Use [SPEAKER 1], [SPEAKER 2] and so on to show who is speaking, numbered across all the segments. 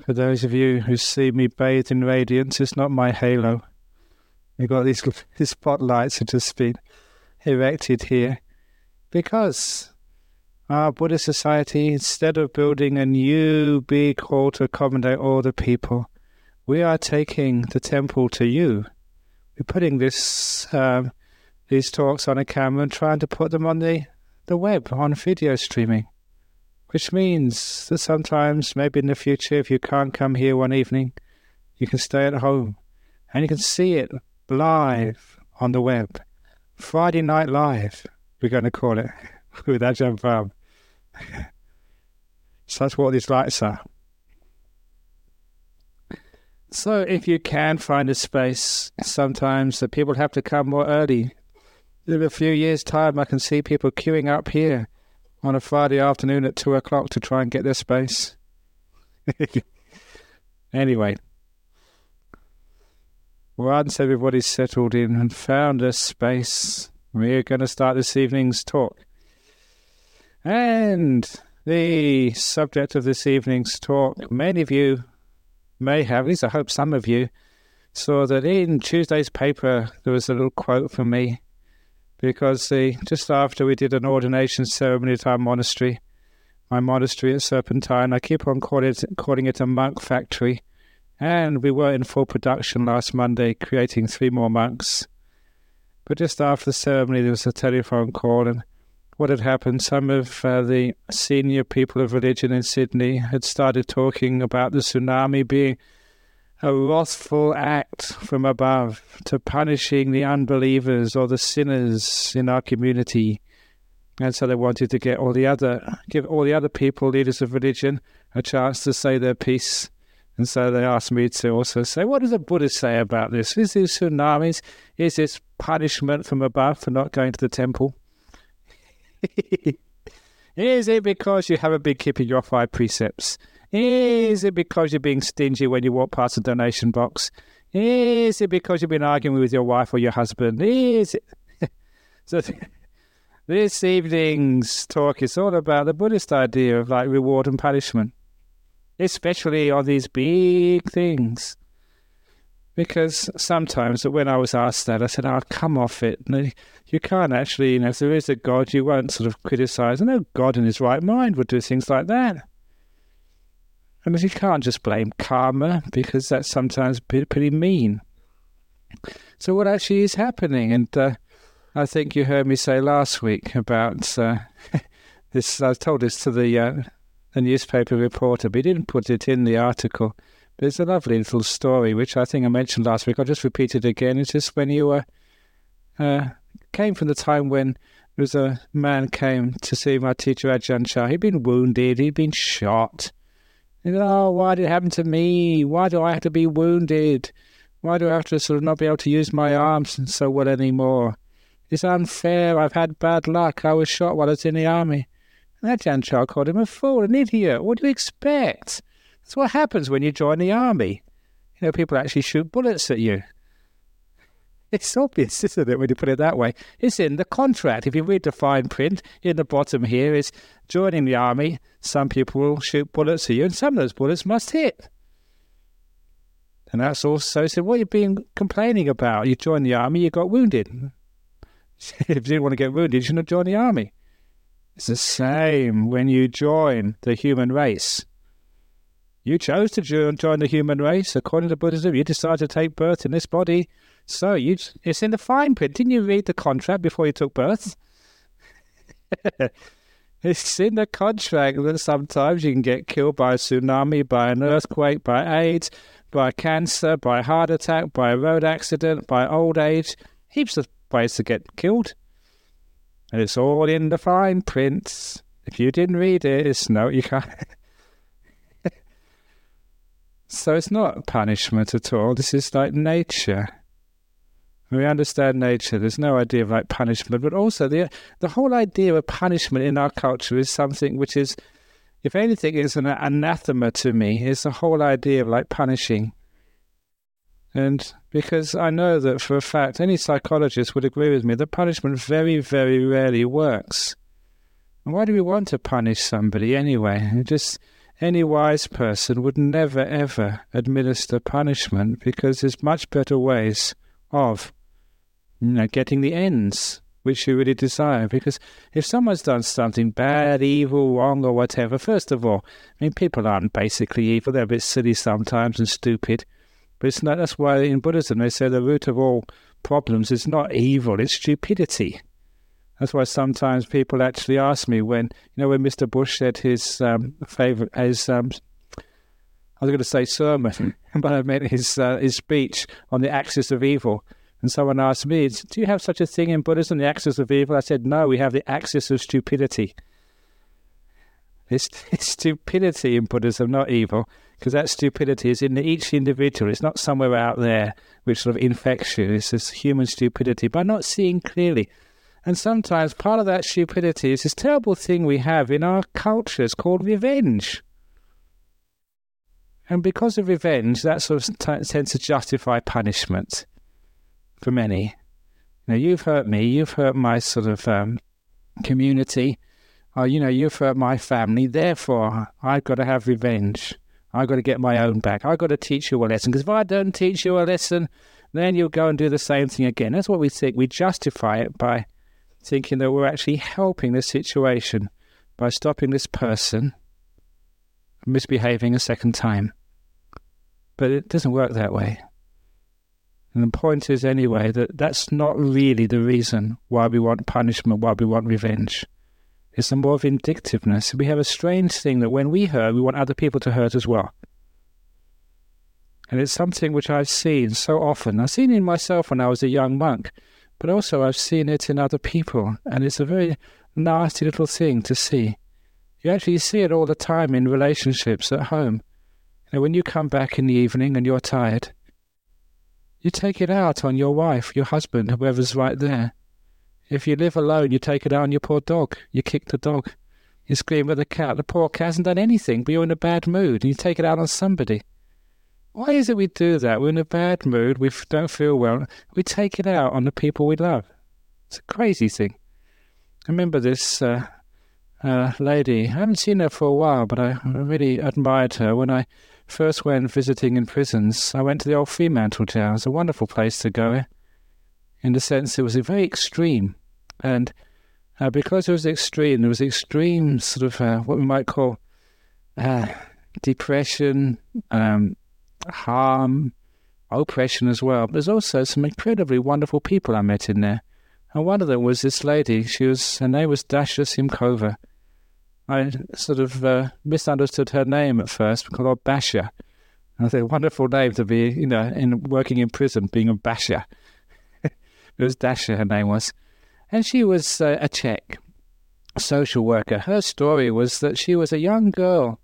[SPEAKER 1] For those of you who see me bathed in radiance, it's not my halo. We've got these spotlights that have just been erected here because our Buddhist society, instead of building a new big hall to accommodate all the people, we are taking the temple to you. We're putting these talks on a camera and trying to put them on the web, on video streaming, which means that sometimes, maybe in the future, if you can't come here one evening, you can stay at home and you can see it live on the web. Friday Night Live, we're going to call it, with Ajahn Brahm. So that's what these lights are. So if you can find a space, sometimes the people have to come more early. In a few years' time, I can see people queuing up here on a Friday afternoon at 2 o'clock to try and get their space. Anyway, once everybody's settled in and found a space, we're going to start this evening's talk. And the subject of this evening's talk, many of you may have, at least I hope some of you, saw that in Tuesday's paper there was a little quote from me, because just after we did an ordination ceremony at our monastery, my monastery at Serpentine, I keep on calling it a monk factory, and we were in full production last Monday, creating 3 more monks. But just after the ceremony there was a telephone call, and what had happened, some of the senior people of religion in Sydney had started talking about the tsunami being a wrathful act from above to punishing the unbelievers or the sinners in our community. And so they wanted to give all the other people, leaders of religion, a chance to say their piece. And so they asked me to also say, what does the Buddha say about this? Is this tsunamis? Is this punishment from above for not going to the temple? Is it because you haven't been keeping your 5 precepts? Is it because you're being stingy when you walk past a donation box? Is it because you've been arguing with your wife or your husband? Is it? So this evening's talk is all about the Buddhist idea of like reward and punishment, especially on these big things. Because sometimes when I was asked that, I said, "Oh, come off it. You can't actually, if there is a God, you won't sort of criticize. No God in his right mind would do things like that. And you can't just blame karma, because that's sometimes pretty mean." So what actually is happening? And I think you heard me say last week about this. I told this to the newspaper reporter, but he didn't put it in the article. But it's a lovely little story, which I think I mentioned last week. I'll just repeat it again. It's just when you came from the time when there was a man came to see my teacher Ajahn Chah. He'd been wounded. He'd been shot. Oh, why did it happen to me? Why do I have to be wounded? Why do I have to sort of not be able to use my arms and so well anymore? It's unfair. I've had bad luck. I was shot while I was in the army. And Ajahn Chah called him a fool, an idiot. What do you expect? That's what happens when you join the army. People actually shoot bullets at you. It's obvious, isn't it, when you put it that way? It's in the contract. If you read the fine print, in the bottom here is joining the army, some people will shoot bullets at you, and some of those bullets must hit. And that's also said, what are you been complaining about? You joined the army, you got wounded. If you didn't want to get wounded, you shouldn't have joined the army. It's the same when you join the human race. You chose to join the human race. According to Buddhism, you decided to take birth in this body. So it's in the fine print. Didn't you read the contract before you took birth? It's in the contract that sometimes you can get killed by a tsunami, by an earthquake, by AIDS, by cancer, by a heart attack, by a road accident, by old age. Heaps of ways to get killed. And it's all in the fine print. If you didn't read it, you can't. So it's not punishment at all. This is like nature. We understand nature. There's no idea of like punishment, but also the whole idea of punishment in our culture is something which is, if anything, is an anathema to me. It's the whole idea of like punishing. And because I know that for a fact, any psychologist would agree with me that punishment very, very rarely works. And why do we want to punish somebody anyway? any wise person would never, ever administer punishment, because there's much better ways of getting the ends which you really desire. Because if someone's done something bad, evil, wrong, or whatever, first of all, people aren't basically evil. They're a bit silly sometimes and stupid. But it's not. That's why in Buddhism they say the root of all problems is not evil, it's stupidity. That's why sometimes people actually ask me when Mr. Bush said his I was going to say sermon, but I meant his speech on the axis of evil. And someone asked me, do you have such a thing in Buddhism, the axis of evil? I said, no, we have the axis of stupidity. It's stupidity in Buddhism, not evil, because that stupidity is in each individual. It's not somewhere out there which sort of infects you. It's this human stupidity by not seeing clearly. And sometimes part of that stupidity is this terrible thing we have in our cultures called revenge. And because of revenge, that sort of tends to justify punishment for many. You've hurt me, you've hurt my sort of community, or, you've hurt my family, therefore I've got to have revenge. I've got to get my own back. I've got to teach you a lesson, because if I don't teach you a lesson, then you'll go and do the same thing again. That's what we think. We justify it by thinking that we're actually helping the situation by stopping this person misbehaving a second time. But it doesn't work that way. And the point is anyway that that's not really the reason why we want punishment, why we want revenge. It's a more vindictiveness. We have a strange thing that when we hurt, we want other people to hurt as well. And it's something which I've seen so often. I've seen it in myself when I was a young monk, but also I've seen it in other people. And it's a very nasty little thing to see. You actually see it all the time in relationships at home. When you come back in the evening and you're tired, you take it out on your wife, your husband, whoever's right there. If you live alone, you take it out on your poor dog. You kick the dog. You scream at the cat. The poor cat hasn't done anything, but you're in a bad mood, and you take it out on somebody. Why is it we do that? We're in a bad mood. We don't feel well. We take it out on the people we love. It's a crazy thing. I remember this lady. I haven't seen her for a while, but I really admired her. When I first went visiting in prisons, I went to the old Fremantle jail. It was a wonderful place to go, in the sense it was very extreme. And because it was extreme, there was extreme sort of what we might call depression, harm, oppression as well. But there's also some incredibly wonderful people I met in there. And one of them was this lady. Her name was Dasha Simkova. I sort of misunderstood her name at first, called her Basha. And I thought, wonderful name to be, in working in prison, being a Basha. It was Dasha, her name was. And she was a Czech social worker. Her story was that she was a young girl,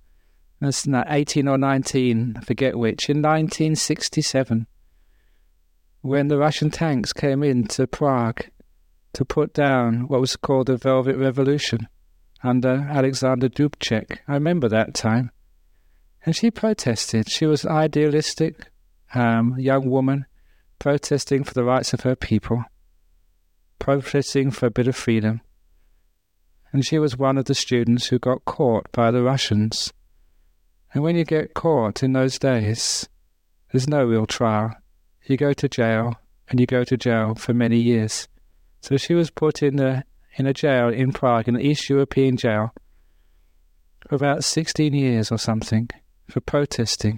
[SPEAKER 1] 18 or 19, I forget which, in 1967, when the Russian tanks came into Prague to put down what was called the Velvet Revolution under Alexander Dubček. I remember that time. And she protested. She was an idealistic young woman protesting for the rights of her people, protesting for a bit of freedom. And she was one of the students who got caught by the Russians. And when you get caught in those days, there's no real trial. You go to jail, and you go to jail for many years. So she was put in a jail in Prague, in an East European jail, for about 16 years or something, for protesting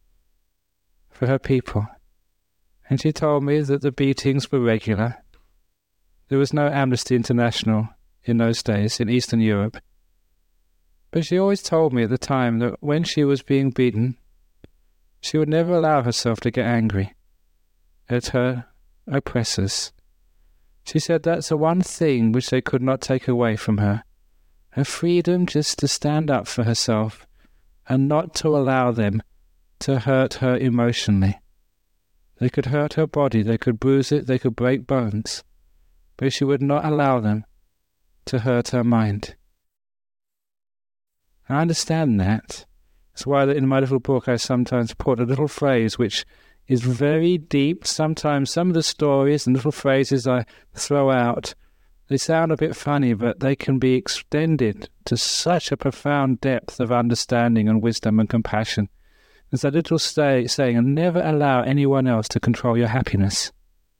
[SPEAKER 1] for her people. And she told me that the beatings were regular. There was no Amnesty International in those days in Eastern Europe. But she always told me at the time that when she was being beaten, she would never allow herself to get angry at her oppressors. She said that's the one thing which they could not take away from her. Her freedom just to stand up for herself and not to allow them to hurt her emotionally. They could hurt her body, they could bruise it, they could break bones, but she would not allow them to hurt her mind. I understand that. That's why in my little book I sometimes put a little phrase which is very deep. Sometimes some of the stories and little phrases I throw out, They sound a bit funny, but they can be extended to such a profound depth of understanding and wisdom and compassion. There's a little saying, and never allow anyone else to control your happiness.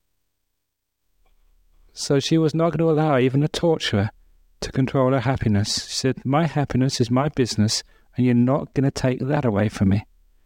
[SPEAKER 1] So she was not going to allow even a torturer to control her happiness. She said, my happiness is my business, and you're not going to take that away from me.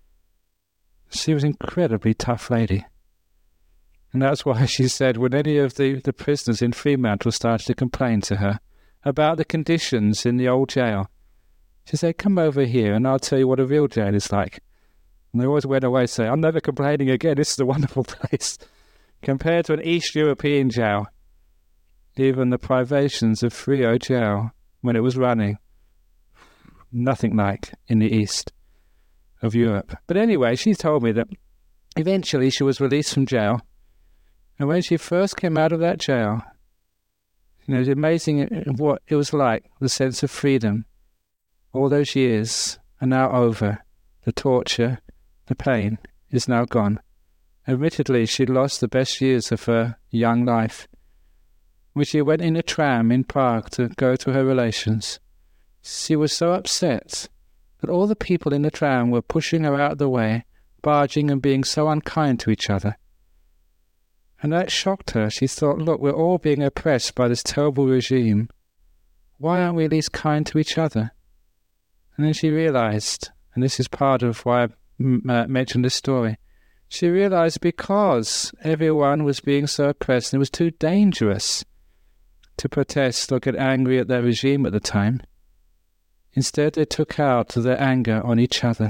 [SPEAKER 1] She was an incredibly tough lady. And that's why she said when any of the prisoners in Fremantle started to complain to her about the conditions in the old jail, she said, come over here and I'll tell you what a real jail is like. And they always went away saying, I'm never complaining again, this is a wonderful place. Compared to an East European jail, even the privations of Frio jail, when it was running, nothing like in the East of Europe. But anyway, she told me that eventually she was released from jail. And when she first came out of that jail, it was amazing what it was like, the sense of freedom. All those years are now over. The torture, the pain is now gone. Admittedly, she'd lost the best years of her young life. When she went in a tram in Prague to go to her relations, she was so upset that all the people in the tram were pushing her out of the way, barging and being so unkind to each other. And that shocked her. She thought, look, we're all being oppressed by this terrible regime. Why aren't we at least kind to each other? And then she realized, and this is part of why I mentioned this story, she realized because everyone was being so oppressed, and it was too dangerous to protest or get angry at their regime at the time. Instead, they took out their anger on each other.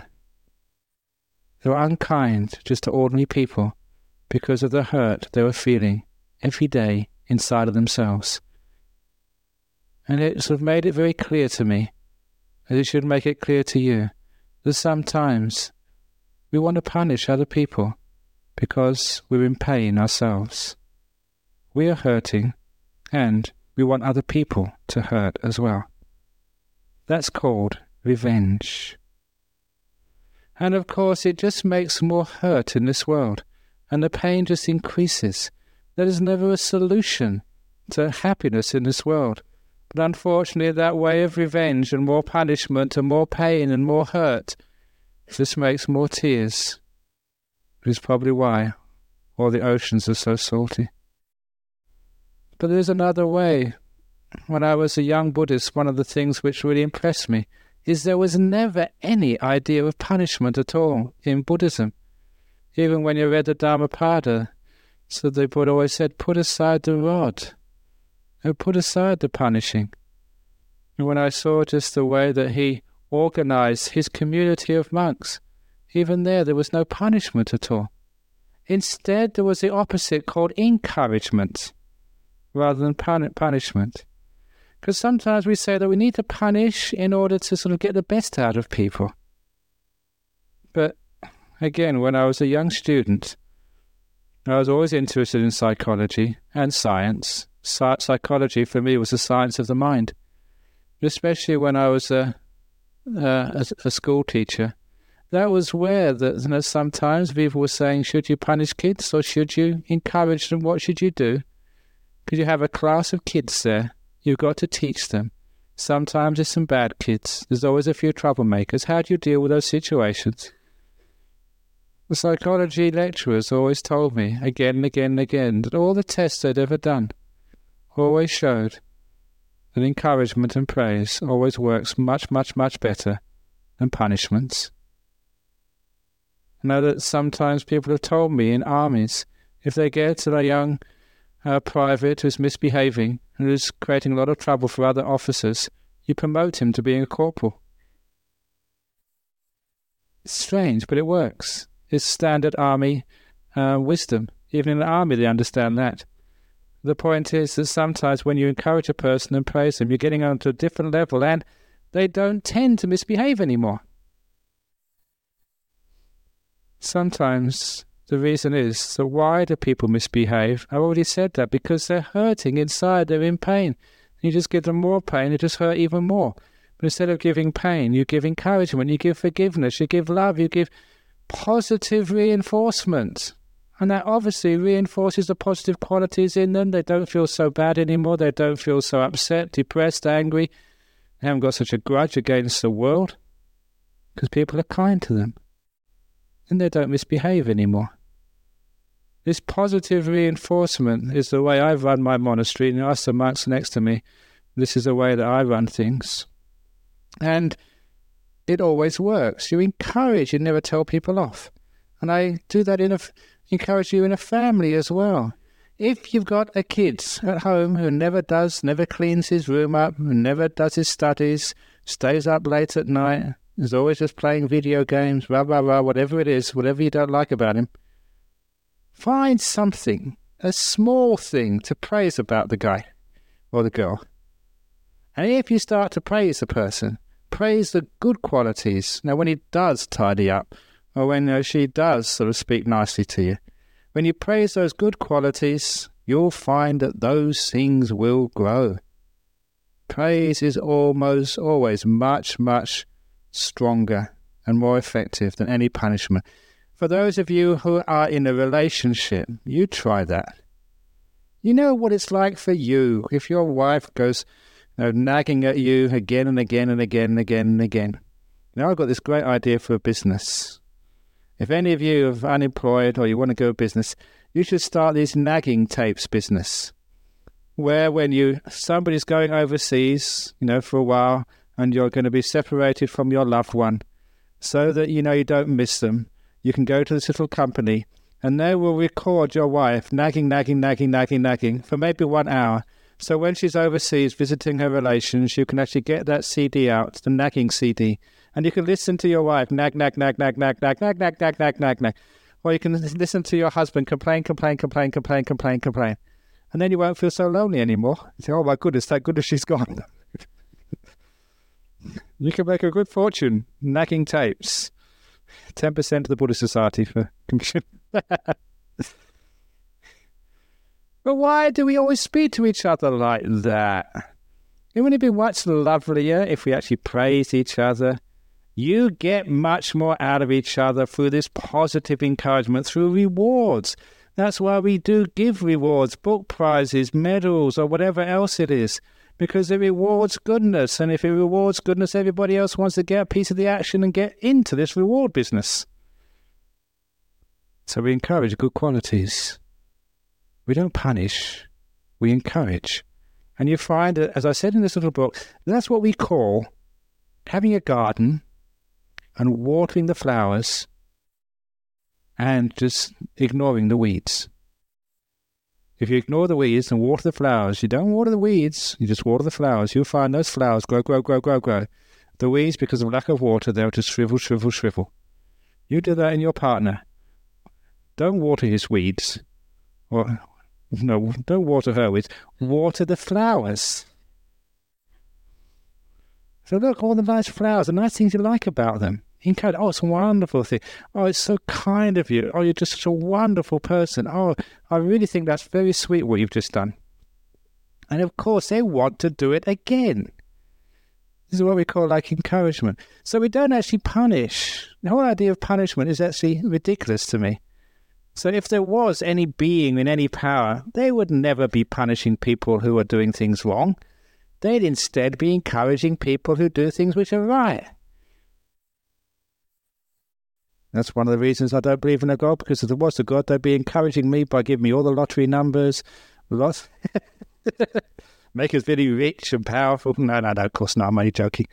[SPEAKER 1] They were unkind just to ordinary people, because of the hurt they were feeling every day inside of themselves. And it sort of made it very clear to me, as it should make it clear to you, that sometimes we want to punish other people because we're in pain ourselves. We are hurting, and we want other people to hurt as well. That's called revenge. And of course, it just makes more hurt in this world. And the pain just increases. There is never a solution to happiness in this world. But unfortunately, that way of revenge and more punishment and more pain and more hurt just makes more tears. Which is probably why all the oceans are so salty. But there's another way. When I was a young Buddhist, one of the things which really impressed me is there was never any idea of punishment at all in Buddhism. Even when you read the Dhammapada, so the Buddha always said, put aside the rod, and put aside the punishing. And when I saw just the way that he organized his community of monks, even there was no punishment at all. Instead, there was the opposite called encouragement, rather than punishment. Because sometimes we say that we need to punish in order to sort of get the best out of people. But again, when I was a young student, I was always interested in psychology and science. Psychology for me was the science of the mind. Especially when I was a school teacher. That was where sometimes people were saying, should you punish kids or should you encourage them? What should you do? Because you have a class of kids there. You've got to teach them. Sometimes there's some bad kids. There's always a few troublemakers. How do you deal with those situations? The psychology lecturers always told me, again and again and again, that all the tests they'd ever done always showed that encouragement and praise always works much, much, much better than punishments. I know that sometimes people have told me in armies, if they get to a young private who's misbehaving and who's creating a lot of trouble for other officers, you promote him to being a corporal. It's strange, but it works. It's standard army wisdom. Even in the army, they understand that. The point is that sometimes when you encourage a person and praise them, you're getting onto a different level and they don't tend to misbehave anymore. Sometimes the reason is, so why do people misbehave? I've already said that, because they're hurting inside, they're in pain. You just give them more pain, they just hurt even more. But instead of giving pain, you give encouragement, you give forgiveness, you give love, you give positive reinforcement. And that obviously reinforces the positive qualities in them. They don't feel so bad anymore. They don't feel so upset, depressed, angry. They haven't got such a grudge against the world because people are kind to them. And they don't misbehave anymore. This positive reinforcement is the way I run my monastery, and ask the monks next to me. This is the way that I run things. And it always works. You encourage, you never tell people off. And I do that encourage you in a family as well. If you've got a kid at home who never cleans his room up, who never does his studies, stays up late at night, is always just playing video games, whatever it is, whatever you don't like about him, find something, a small thing to praise about the guy or the girl. And if you start to praise the person, praise the good qualities. Now, when he does tidy up, or when she does sort of speak nicely to you, when you praise those good qualities, you'll find that those things will grow. Praise is almost always much, much stronger and more effective than any punishment. For those of you who are in a relationship, you try that. You know what it's like for you if your wife goes nagging at you again and again and again and again and again. Now I've got this great idea for a business. If any of you are unemployed or you want to go business, you should start this nagging tapes business, where when somebody's going overseas, for a while, and you're going to be separated from your loved one, so that you don't miss them, you can go to this little company, and they will record your wife nagging for maybe 1 hour. So when she's overseas visiting her relations, you can actually get that CD out, the nagging CD, and you can listen to your wife nag. Or you can listen to your husband complain. And then you won't feel so lonely anymore. You say, oh my goodness, thank goodness she's gone. You can make a good fortune nagging tapes. 10% of the Buddhist Society for commission. But why do we always speak to each other like that? It wouldn't be much lovelier if we actually praised each other. You get much more out of each other through this positive encouragement, through rewards. That's why we do give rewards, book prizes, medals, or whatever else it is, because it rewards goodness. And if it rewards goodness, everybody else wants to get a piece of the action and get into this reward business. So we encourage good qualities. We don't punish, we encourage. And you find that, as I said in this little book, that's what we call having a garden and watering the flowers and just ignoring the weeds. If you ignore the weeds and water the flowers, you don't water the weeds, you just water the flowers, you'll find those flowers grow. The weeds, because of lack of water, they'll just shrivel. You do that in your partner. Don't water his weeds. Or, no, don't water her weeds. Water the flowers. So look, all the nice flowers, the nice things you like about them. Oh, it's a wonderful thing. Oh, it's so kind of you. Oh, you're just such a wonderful person. Oh, I really think that's very sweet what you've just done. And of course, they want to do it again. This is what we call encouragement. So we don't actually punish. The whole idea of punishment is actually ridiculous to me. So if there was any being in any power, they would never be punishing people who are doing things wrong. They'd instead be encouraging people who do things which are right. That's one of the reasons I don't believe in a God, because if there was a God, they'd be encouraging me by giving me all the lottery numbers, make us very rich and powerful. No, of course not. I'm only joking.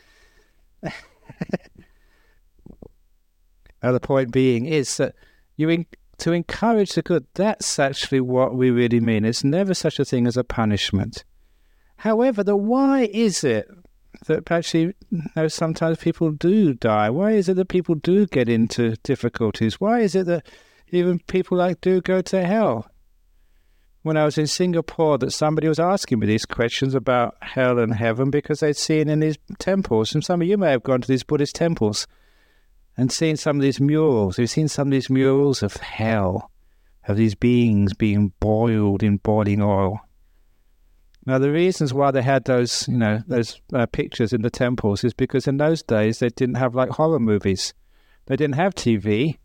[SPEAKER 1] Now, the point being is that to encourage the good, that's actually what we really mean. It's never such a thing as a punishment. However, why is it that actually sometimes people do die? Why is it that people do get into difficulties? Why is it that even people do go to hell? When I was in Singapore, that somebody was asking me these questions about hell and heaven because they'd seen in these temples, and some of you may have gone to these Buddhist temples and seen some of these murals. You've seen some of these murals of hell, of these beings being boiled in boiling oil. Now, the reasons why they had those pictures in the temples is because in those days they didn't have horror movies. They didn't have TV.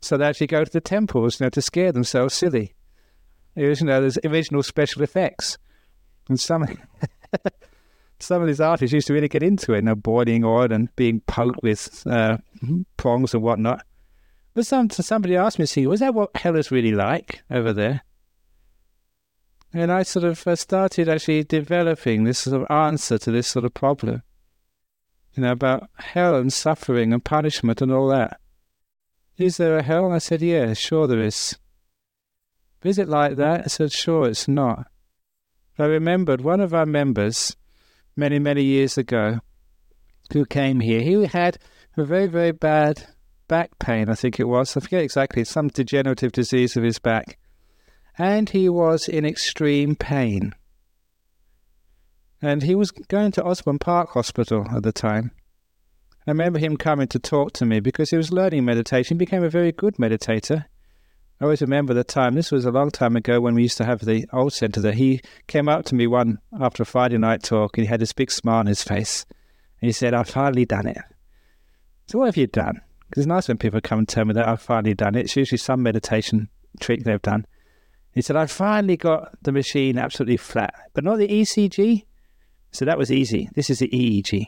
[SPEAKER 1] So they actually go to the temples, to scare themselves silly. There's original special effects. And some of these artists used to really get into it, boiling oil and being poked with prongs and whatnot. But somebody asked me, was that what hell is really like over there? And I sort of started actually developing this sort of answer to this sort of problem, about hell and suffering and punishment and all that. Is there a hell? I said, yeah, sure there is. Is it like that? I said, sure, it's not. I remembered one of our members many, many years ago who came here. He had a very, very bad back pain, I think it was. I forget exactly, some degenerative disease of his back. And he was in extreme pain. And he was going to Osborne Park Hospital at the time. I remember him coming to talk to me because he was learning meditation. He became a very good meditator. I always remember the time, this was a long time ago when we used to have the old centre there. He came up to me after a Friday night talk, and he had this big smile on his face. And he said, I've finally done it. So what have you done? Because it's nice when people come and tell me that I've finally done it. It's usually some meditation trick they've done. He said, I finally got the machine absolutely flat, but not the ECG. So that was easy. This is the EEG.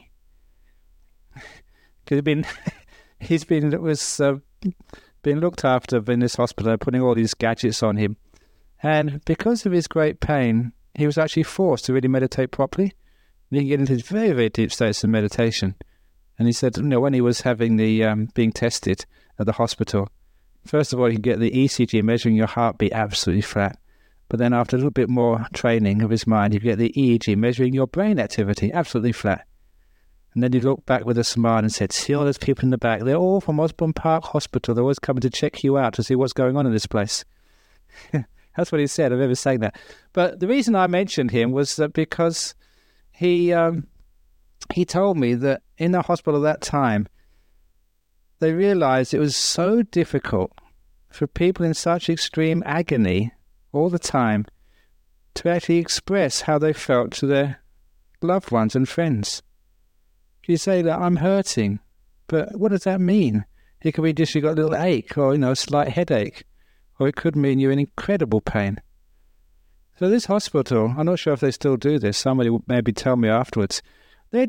[SPEAKER 1] Because he's been looked after in this hospital, putting all these gadgets on him. And because of his great pain, he was actually forced to really meditate properly. And he can get into very, very deep states of meditation. And he said, when he was having the being tested at the hospital, first of all, you can get the ECG measuring your heartbeat absolutely flat. But then after a little bit more training of his mind, you get the EEG measuring your brain activity absolutely flat. And then he looked back with a smile and said, see all those people in the back? They're all from Osborne Park Hospital. They're always coming to check you out to see what's going on in this place. That's what he said. I've never saying that. But the reason I mentioned him was that because he told me that in the hospital at that time, they realized it was so difficult for people in such extreme agony all the time to actually express how they felt to their loved ones and friends. You say that I'm hurting, but what does that mean? It could be just you got a little ache or, a slight headache, or it could mean you're in incredible pain. So this hospital, I'm not sure if they still do this, somebody would maybe tell me afterwards, they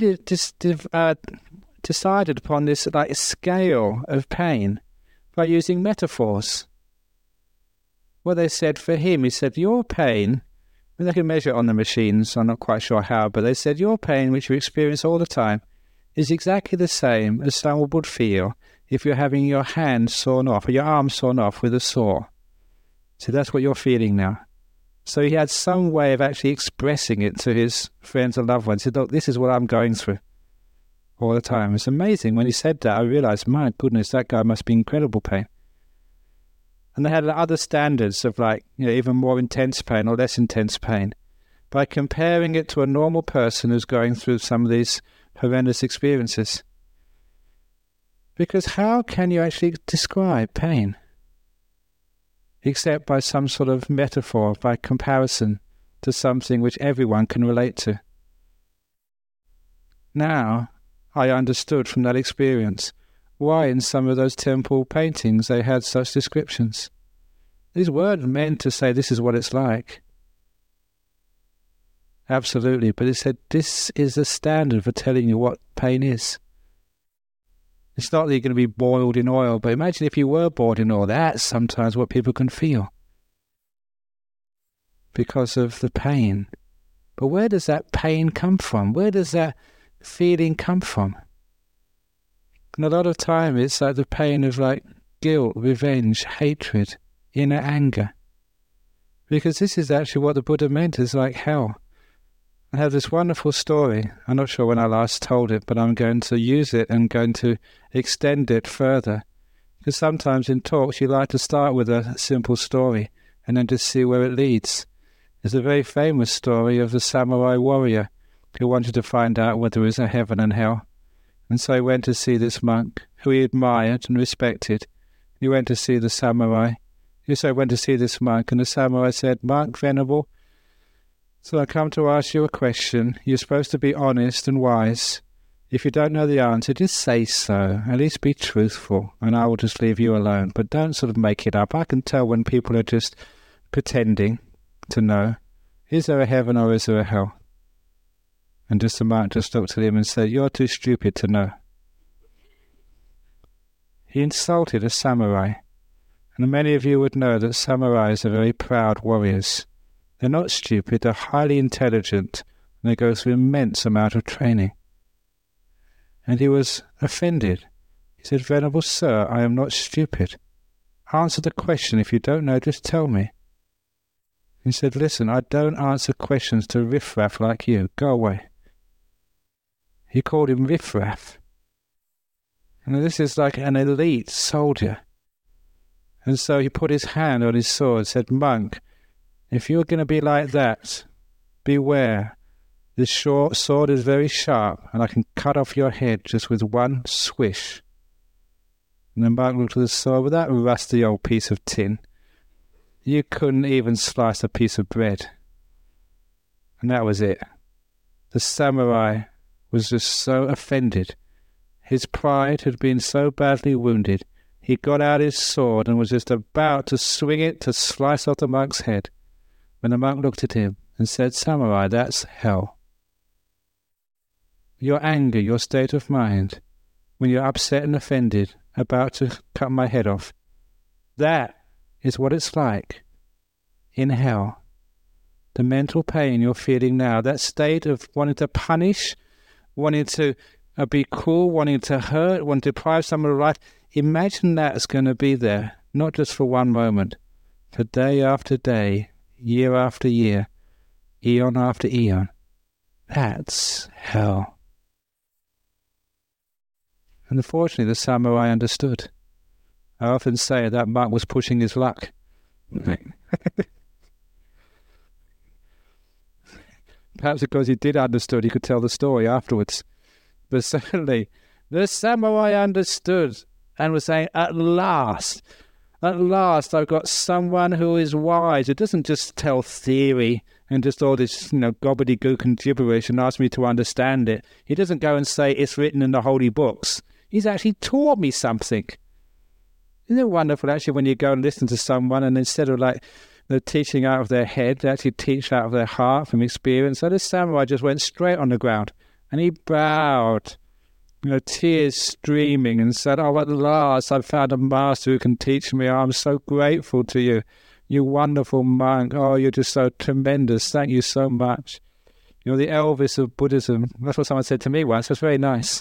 [SPEAKER 1] decided upon this scale of pain by using metaphors. What they said for him, he said, your pain, and they can measure it on the machines, so I'm not quite sure how, but they said your pain, which you experience all the time, is exactly the same as someone would feel if you're having your hand sawn off or your arm sawn off with a saw. So that's what you're feeling now. So he had some way of actually expressing it to his friends and loved ones. He said, look, this is what I'm going through all the time. It's amazing. When he said that, I realized, my goodness, that guy must be in incredible pain. And they had other standards of even more intense pain or less intense pain by comparing it to a normal person who's going through some of these horrendous experiences. Because how can you actually describe pain except by some sort of metaphor, by comparison to something which everyone can relate to? Now, I understood from that experience why in some of those temple paintings they had such descriptions. These weren't meant to say this is what it's like. Absolutely, but it said this is the standard for telling you what pain is. It's not that you're going to be boiled in oil, but imagine if you were boiled in oil. That's sometimes what people can feel because of the pain. But where does that pain come from? Where does that feeling come from? And a lot of time it's like the pain of guilt, revenge, hatred, inner anger. Because this is actually what the Buddha meant is like hell. I have this wonderful story. I'm not sure when I last told it, but I'm going to use it and going to extend it further. Because sometimes in talks you like to start with a simple story and then just see where it leads. There's a very famous story of the samurai warrior who wanted to find out whether there was a heaven and hell. And so he went to see this monk who he admired and respected. He went to see the samurai. He also went to see this monk, and the samurai said, Monk, Venerable, so I come to ask you a question. You're supposed to be honest and wise. If you don't know the answer, just say so. At least be truthful, and I will just leave you alone. But don't sort of make it up. I can tell when people are just pretending to know. Is there a heaven or is there a hell? And just the monk just looked at him and said, you're too stupid to know. He insulted a samurai. And many of you would know that samurais are very proud warriors. They're not stupid, they're highly intelligent, and they go through an immense amount of training. And he was offended. He said, Venerable Sir, I am not stupid. Answer the question. If you don't know, just tell me. He said, listen, I don't answer questions to riffraff like you. Go away. He called him riffraff. And this is like an elite soldier. And so he put his hand on his sword and said, Monk, if you're going to be like that, beware. This short sword is very sharp, and I can cut off your head just with one swish. And the monk looked at the sword. With that rusty old piece of tin, you couldn't even slice a piece of bread. And that was it. The samurai was just so offended. His pride had been so badly wounded. He got out his sword and was just about to swing it to slice off the monk's head, when the monk looked at him and said, Samurai, that's hell. Your anger, your state of mind, when you're upset and offended, about to cut my head off, that is what it's like in hell. The mental pain you're feeling now, that state of wanting to punish, wanting to be cruel, wanting to hurt, wanting to deprive someone of life, imagine that's going to be there, not just for one moment, for day after day, year after year, eon after eon. That's hell. And unfortunately, the samurai understood. I often say that monk was pushing his luck. Perhaps because he did understood, he could tell the story afterwards. But certainly, the samurai understood and was saying, at last, I've got someone who is wise, who doesn't just tell theory and just all this, gobbledygook and gibberish and ask me to understand it. He doesn't go and say it's written in the holy books. He's actually taught me something. Isn't it wonderful, actually, when you go and listen to someone and instead of they're teaching out of their head, they actually teach out of their heart from experience. So this samurai just went straight on the ground and he bowed, tears streaming, and said, oh, at last I've found a master who can teach me. I'm so grateful to you, you wonderful monk. Oh, you're just so tremendous. Thank you so much. You're the Elvis of Buddhism. That's what someone said to me once. It was very nice.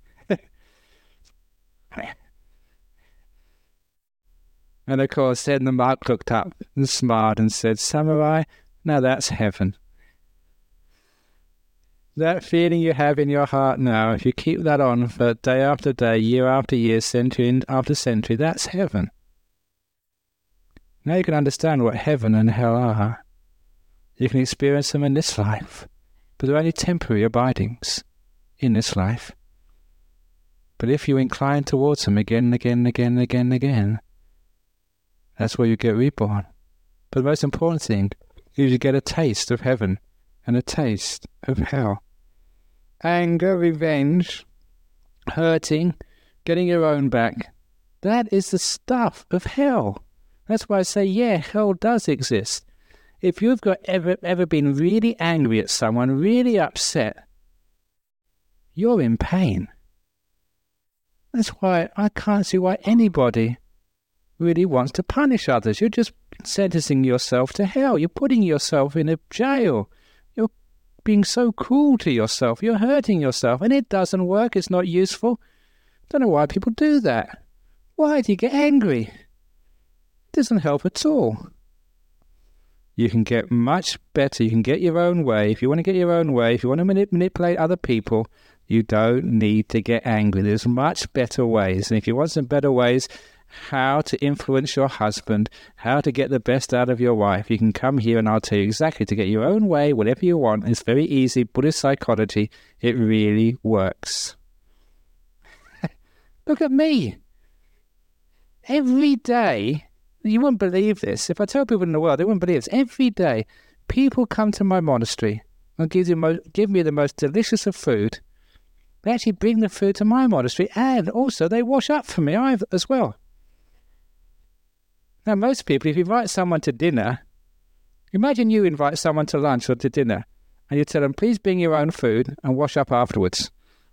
[SPEAKER 1] And of course, then the monk looked up and smiled and said, Samurai, now that's heaven. That feeling you have in your heart now, if you keep that on for day after day, year after year, century after century, that's heaven. Now you can understand what heaven and hell are. You can experience them in this life, but they're only temporary abidings in this life. But if you incline towards them again and again and again and again and again, that's where you get reborn. But the most important thing is you get a taste of heaven and a taste of hell. Anger, revenge, hurting, getting your own back, that is the stuff of hell. That's why I say, yeah, hell does exist. If you've ever been really angry at someone, really upset, you're in pain. That's why I can't see why anybody really wants to punish others. You're just sentencing yourself to hell. You're putting yourself in a jail. You're being so cruel to yourself. You're hurting yourself. And it doesn't work. It's not useful. Don't know why people do that. Why do you get angry? It doesn't help at all. You can get much better. You can get your own way. If you want to get your own way, if you want to manipulate other people, you don't need to get angry. There's much better ways. And if you want some better ways, how to influence your husband, how to get the best out of your wife, you can come here and I'll tell you exactly to get your own way, whatever you want. It's very easy. Buddhist psychology, it really works. Look at me. Every day, you wouldn't believe this. If I tell people in the world, they wouldn't believe this. Every day, people come to my monastery and give me the most delicious of food. They actually bring the food to my monastery, and also they wash up for me as well. Now, most people, if you invite someone to dinner, imagine you invite someone to lunch or to dinner, and you tell them, please bring your own food and wash up afterwards.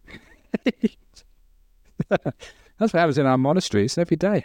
[SPEAKER 1] That's what happens in our monasteries every day.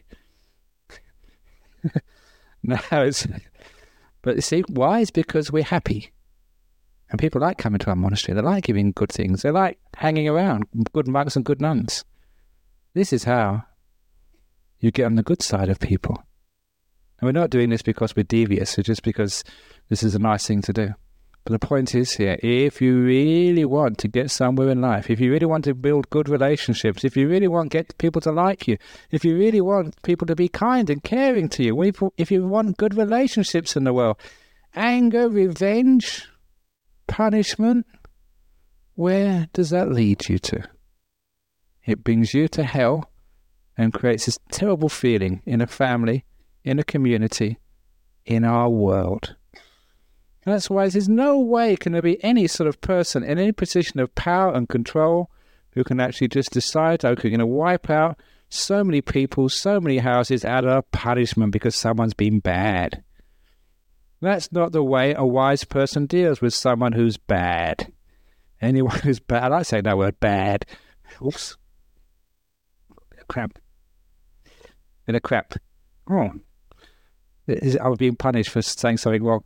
[SPEAKER 1] But you see, why? It's because we're happy. And people like coming to our monastery. They like giving good things. They like hanging around, good monks and good nuns. This is how you get on the good side of people. And we're not doing this because we're devious. It's just because this is a nice thing to do. But the point is here, if you really want to get somewhere in life, if you really want to build good relationships, if you really want to get people to like you, if you really want people to be kind and caring to you, if you want good relationships in the world, anger, revenge, punishment, where does that lead you to? It brings you to hell and creates this terrible feeling in a family, in a community, in our world. And that's why there's no way can there be any sort of person in any position of power and control who can actually just decide, okay, we're going to wipe out so many people, so many houses out of punishment because someone's been bad. That's not the way a wise person deals with someone who's bad. Anyone who's bad, I say that word bad. Oops. Crap. In a crap. Oh. I was being punished for saying something wrong.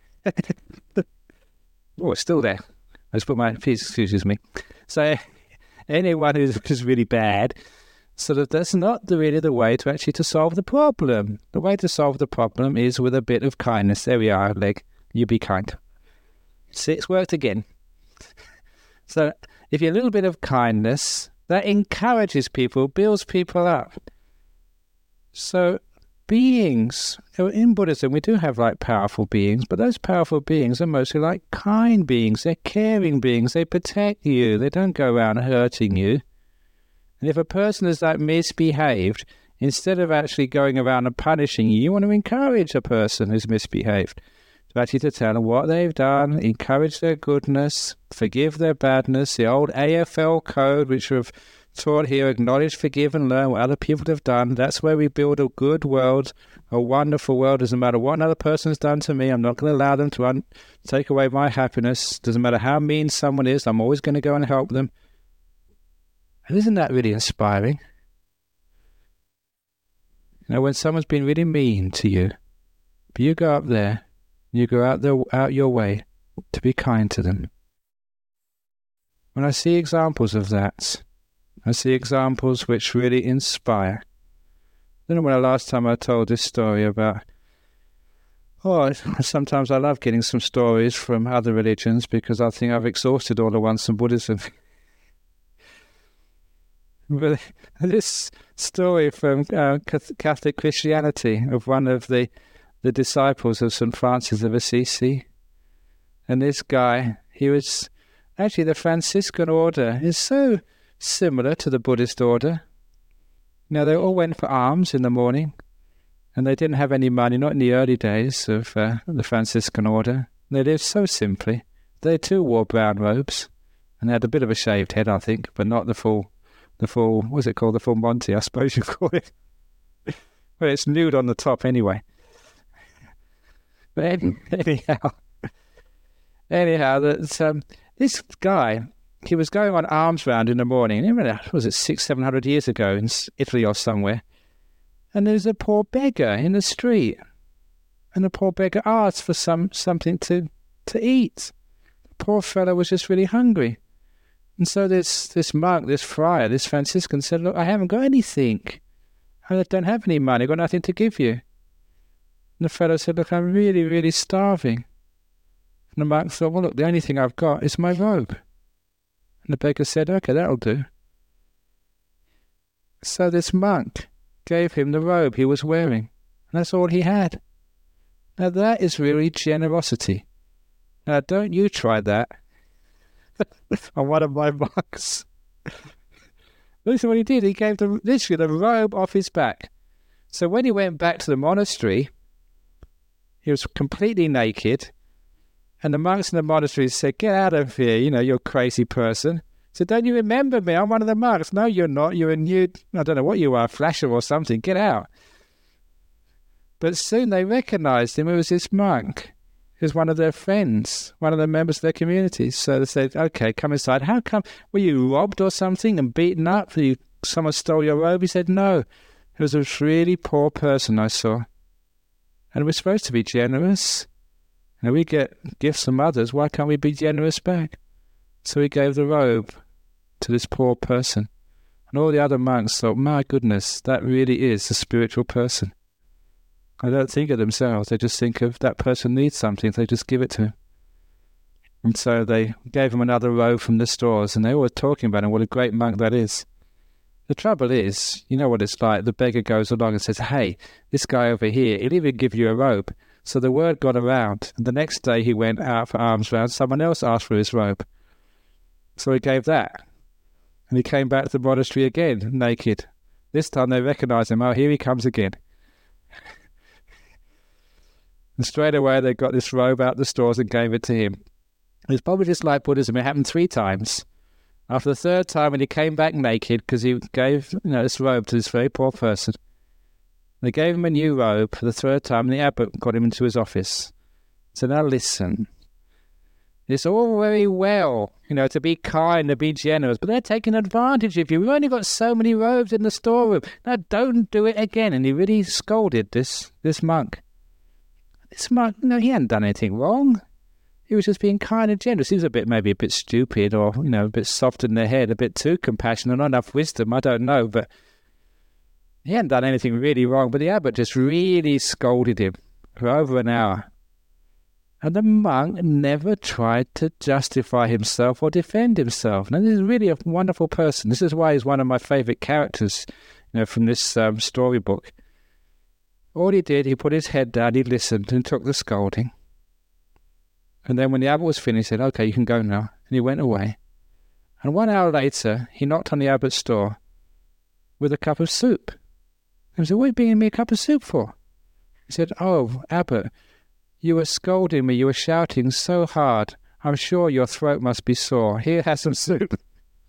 [SPEAKER 1] Oh, it's still there. I just put my, please excuse me. So anyone who's just really bad, sort of, that's not really the way to solve the problem. The way to solve the problem is with a bit of kindness. There we are, Leg. You be kind. See, it's worked again. So if you're a little bit of kindness, that encourages people, builds people up. So beings, in Buddhism, we do have like powerful beings, but those powerful beings are mostly like kind beings. They're caring beings. They protect you. They don't go around hurting you. And if a person is like misbehaved, instead of actually going around and punishing you, you want to encourage a person who's misbehaved. To actually to tell them what they've done, encourage their goodness, forgive their badness, the old AFL code, which we've taught here, acknowledge, forgive and learn what other people have done. That's where we build a good world, a wonderful world. Doesn't matter what another person's done to me, I'm not going to allow them to take away my happiness. Doesn't matter how mean someone is, I'm always going to go and help them. And isn't that really inspiring? You know, when someone's been really mean to you, but you go up there, you go out your way to be kind to them. When I see examples of that, I see examples which really inspire. I don't know when the last time I told this story about, sometimes I love getting some stories from other religions because I think I've exhausted all the ones from Buddhism. But this story from Catholic Christianity of one of the disciples of St. Francis of Assisi. And this guy, he was actually the Franciscan order is so similar to the Buddhist order. Now, they all went for alms in the morning, and they didn't have any money, not in the early days of the Franciscan order. They lived so simply. They too wore brown robes, and they had a bit of a shaved head, I think, but not the full, what's it called, the full Monty, I suppose you call it. Well, it's nude on the top anyway. But anyhow, this guy, he was going on alms round in the morning. Was it 600-700 years ago in Italy or somewhere? And there was a poor beggar in the street, and the poor beggar asked for something to eat. The poor fellow was just really hungry, and so this monk, this friar, this Franciscan said, "Look, I haven't got anything. I don't have any money. I've got nothing to give you." And the fellow said, "Look, I'm really, really starving." And the monk thought, "Well, look, the only thing I've got is my robe." And the beggar said, "Okay, that'll do." So this monk gave him the robe he was wearing, and that's all he had. Now that is really generosity. Now don't you try that on one of my monks. Listen what he did. He gave literally the robe off his back. So when he went back to the monastery, he was completely naked. And the monks in the monastery said, "Get out of here, you're a crazy person." He said, don't you remember me? I'm one of the monks. No, you're not. You're a new, I don't know what you are, a flasher or something. Get out. But soon they recognized him. It was this monk. He was one of their friends, one of the members of their community. So they said, okay, come inside. How come? Were you robbed or something and beaten up? Someone stole your robe? He said, no. It was a really poor person I saw. And we're supposed to be generous. And we get gifts from others. Why can't we be generous back? So he gave the robe to this poor person. And all the other monks thought, my goodness, that really is a spiritual person. They don't think of themselves. They just think of that person needs something. They just give it to him. And so they gave him another robe from the stores. And they were talking about him, what a great monk that is. The trouble is, you know what it's like. The beggar goes along and says, hey, this guy over here, he'll even give you a robe. So the word got around. And the next day he went out for alms round. Someone else asked for his robe. So he gave that. And he came back to the monastery again, naked. This time they recognized him. Oh, here he comes again. And straight away they got this robe out the stores and gave it to him. It's probably just like Buddhism. It happened 3 times. After the 3rd time, when he came back naked, because he gave this robe to this very poor person, they gave him a new robe for the 3rd time, and the abbot got him into his office. So now listen. It's all very well, to be kind, to be generous, but they're taking advantage of you. We've only got so many robes in the storeroom. Now don't do it again. And he really scolded this monk. This monk, he hadn't done anything wrong. He was just being kind and generous. He was maybe a bit stupid or, a bit soft in the head, a bit too compassionate, not enough wisdom, I don't know. But he hadn't done anything really wrong. But the abbot just really scolded him for over an hour. And the monk never tried to justify himself or defend himself. Now, this is really a wonderful person. This is why he's one of my favourite characters, from this storybook. All he did, he put his head down, he listened and took the scolding. And then when the abbot was finished, he said, okay, you can go now. And he went away. And 1 hour later, he knocked on the abbot's door with a cup of soup. And he said, what are you bringing me a cup of soup for? He said, oh, abbot, you were scolding me, you were shouting so hard. I'm sure your throat must be sore. Here, have some soup.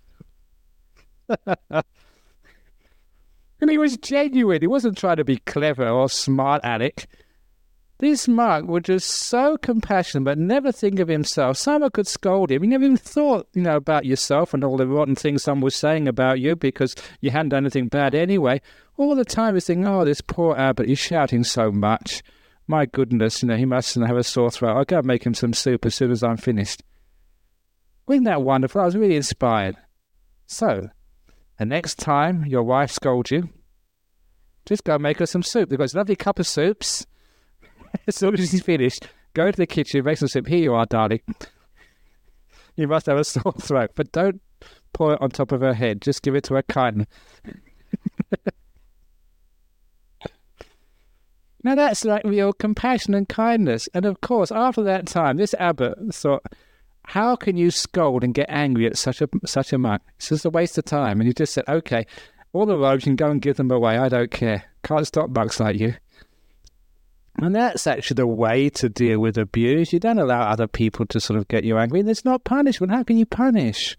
[SPEAKER 1] And he was genuine. He wasn't trying to be clever or smart aleck. This monk was just so compassionate, but never think of himself. Someone could scold him. He never even thought, about yourself and all the rotten things someone was saying about you because you hadn't done anything bad anyway. All the time he's thinking, oh, this poor abbot, he's shouting so much. My goodness, he mustn't have a sore throat. I'll go and make him some soup as soon as I'm finished. Wasn't that wonderful? I was really inspired. So, the next time your wife scolds you, just go and make her some soup. They've got this lovely cup of soups. As soon as she's finished, go to the kitchen, make some soup. Here you are, darling. You must have a sore throat. But don't pour it on top of her head. Just give it to her kindly. Now that's like real compassion and kindness. And of course, after that time, this abbot thought, how can you scold and get angry at such a monk? It's just a waste of time. And he just said, okay, all the robes, you can go and give them away. I don't care. Can't stop monks like you. And that's actually the way to deal with abuse. You don't allow other people to sort of get you angry. There's not punishment. How can you punish?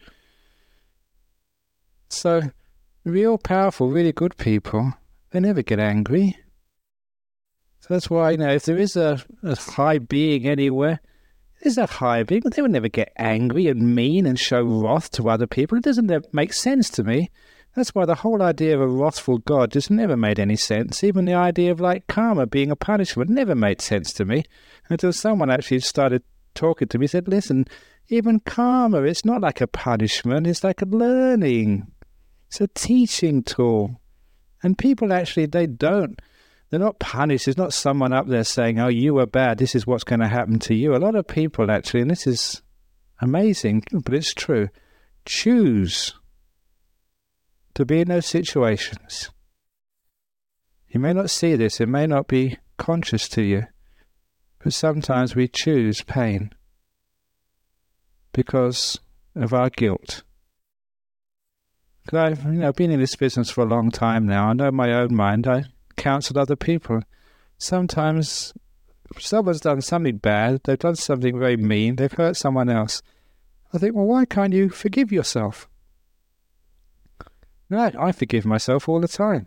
[SPEAKER 1] So, real powerful, really good people, they never get angry. So that's why, if there is a high being anywhere, there's a high being, but they would never get angry and mean and show wrath to other people. It doesn't make sense to me. That's why the whole idea of a wrathful God just never made any sense. Even the idea of karma being a punishment never made sense to me. Until someone actually started talking to me, said, listen, even karma, it's not like a punishment, it's like a learning. It's a teaching tool. And people actually, they're not punished. There's not someone up there saying, oh, you were bad, this is what's going to happen to you. A lot of people actually, and this is amazing, but it's true, choose to be in those situations. You may not see this, it may not be conscious to you, but sometimes we choose pain because of our guilt. Because I've been in this business for a long time now. I know my own mind. I counsel other people. Sometimes someone's done something bad, they've done something very mean, they've hurt someone else. I think, well, why can't you forgive yourself? No, I forgive myself all the time.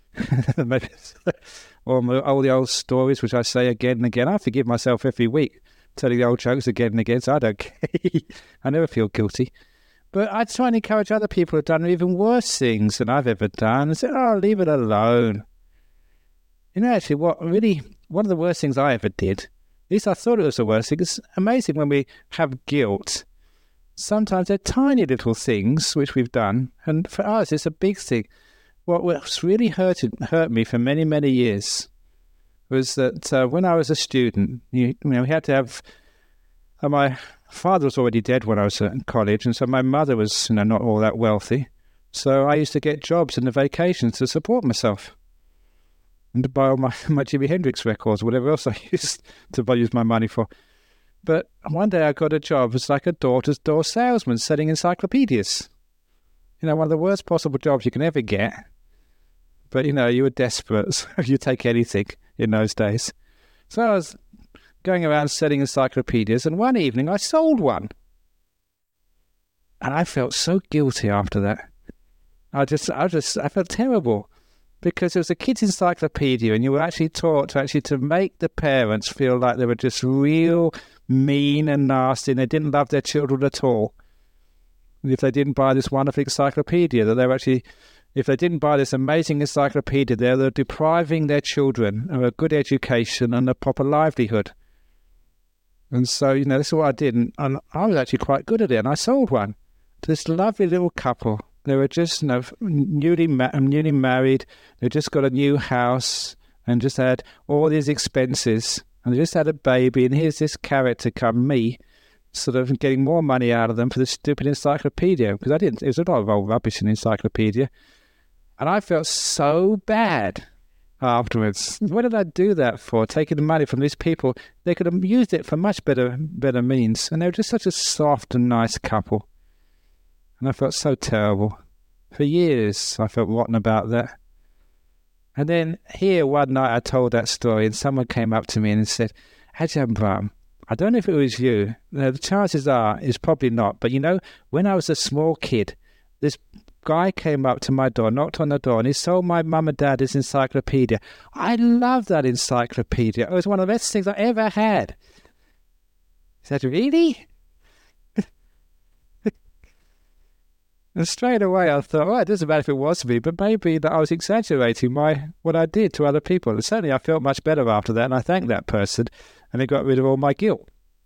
[SPEAKER 1] Or all the old stories which I say again and again. I forgive myself every week, telling the old jokes again and again, so I don't care. I never feel guilty. But I try and encourage other people who've done even worse things than I've ever done and say, oh, leave it alone. Actually, one of the worst things I ever did, at least I thought it was the worst thing, it's amazing when we have guilt. Sometimes they're tiny little things which we've done, and for us, it's a big thing. What's really hurt me for many, many years was that when I was a student, we had to have... my father was already dead when I was in college, and so my mother was not all that wealthy. So I used to get jobs in the vacations to support myself and to buy all my Jimi Hendrix records, whatever else I used to use my money for. But one day I got a job as like a door-to-door salesman selling encyclopedias. One of the worst possible jobs you can ever get. But, you were desperate, so you take anything in those days. So I was going around selling encyclopedias, and one evening I sold one. And I felt so guilty after that. I felt terrible, because it was a kid's encyclopedia, and you were actually taught to make the parents feel like they were just real mean and nasty, and they didn't love their children at all. If they didn't buy this wonderful encyclopedia, that they were actually... If they didn't buy this amazing encyclopedia, they were depriving their children of a good education and a proper livelihood. And so, this is what I did. And I was actually quite good at it. And I sold one to this lovely little couple. They were just, newly married. They just got a new house and just had all these expenses. And they just had a baby. And here's this character come, me, sort of getting more money out of them for this stupid encyclopedia. Because it was a lot of old rubbish in the encyclopedia. And I felt so bad afterwards. What did I do that for? Taking the money from these people. They could have used it for much better means. And they were just such a soft and nice couple. And I felt so terrible. For years, I felt rotten about that. And then here one night I told that story, and someone came up to me and said, Ajahn Brahm, I don't know if it was you. The chances are it's probably not. But when I was a small kid, this guy came up to my door, knocked on the door, and he sold my mum and dad his encyclopedia. I loved that encyclopedia. It was one of the best things I ever had. He said, really? And straight away I thought, it doesn't matter if it was me, but maybe that I was exaggerating what I did to other people. And certainly I felt much better after that, and I thanked that person, and it got rid of all my guilt.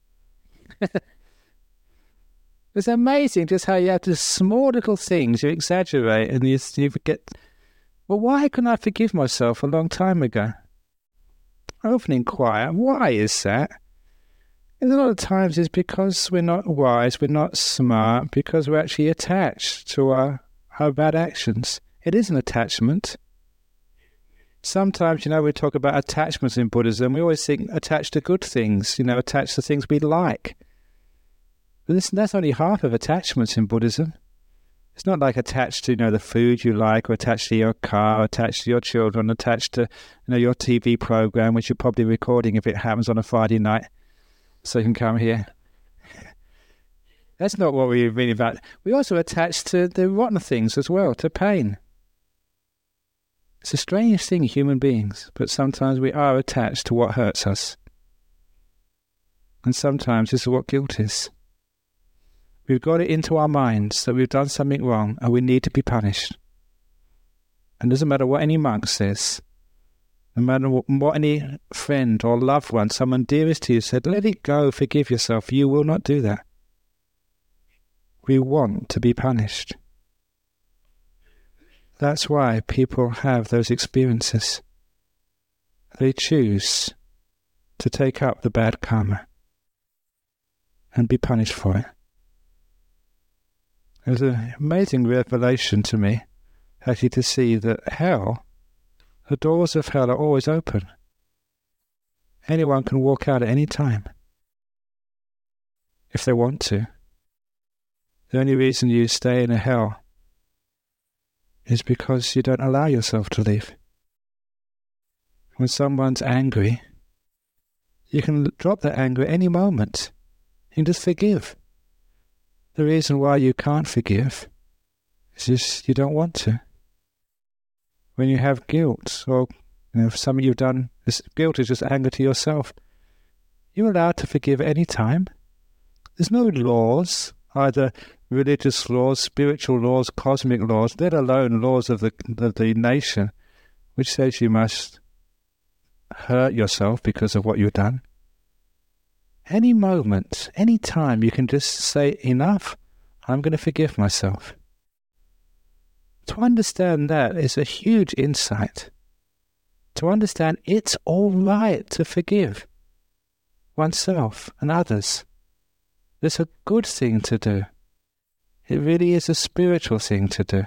[SPEAKER 1] It's amazing just how you have this small little things, you exaggerate, and you forget, why couldn't I forgive myself a long time ago? I often inquire, why is that? And a lot of times it's because we're not wise, we're not smart, because we're actually attached to our bad actions. It is an attachment. Sometimes, we talk about attachments in Buddhism. We always think attached to good things, attached to things we like. But that's only half of attachments in Buddhism. It's not like attached to, the food you like, or attached to your car, or attached to your children, attached to, your TV program, which you're probably recording if it happens on a Friday night, so you can come here. That's not what we're really about. We also attach to the rotten things as well, to pain. It's a strange thing, human beings, but sometimes we are attached to what hurts us. And sometimes this is what guilt is. We've got it into our minds that we've done something wrong and we need to be punished. And it doesn't matter what any monk says, no matter what any friend or loved one, someone dearest to you said, let it go, forgive yourself. You will not do that. We want to be punished. That's why people have those experiences. They choose to take up the bad karma and be punished for it. It was an amazing revelation to me, actually, to see that hell, the doors of hell are always open. Anyone can walk out at any time, if they want to. The only reason you stay in a hell is because you don't allow yourself to leave. When someone's angry, you can drop that anger at any moment. You can just forgive. The reason why you can't forgive It's just you don't want to. When you have guilt, or for something you've done, this guilt is just anger to yourself. You're allowed to forgive any time. There's no laws, either religious laws, spiritual laws, cosmic laws, let alone laws of the nation, which says you must hurt yourself because of what you've done. Any moment, any time, you can just say, enough, I'm going to forgive myself. To understand that is a huge insight. To understand it's all right to forgive oneself and others. It's a good thing to do. It really is a spiritual thing to do.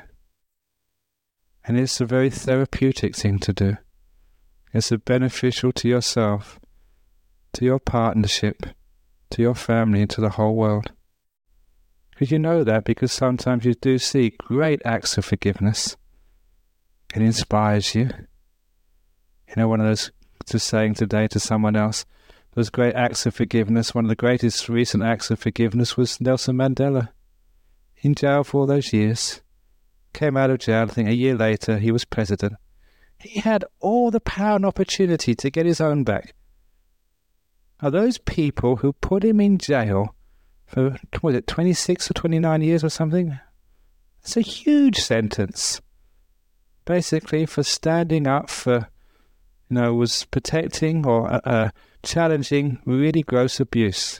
[SPEAKER 1] And it's a very therapeutic thing to do. It's beneficial to yourself, to your partnership, to your family, and to the whole world. Because you know that because sometimes you do see great acts of forgiveness. It inspires you. You know, one of those, just saying today to someone else, those great acts of forgiveness, one of the greatest recent acts of forgiveness was Nelson Mandela. In jail for all those years. Came out of jail, I think a year later, he was president. He had all the power and opportunity to get his own back. Now, those people who put him in jail for, 26 or 29 years or something? It's a huge sentence. Basically, for standing up for, was protecting or challenging really gross abuse.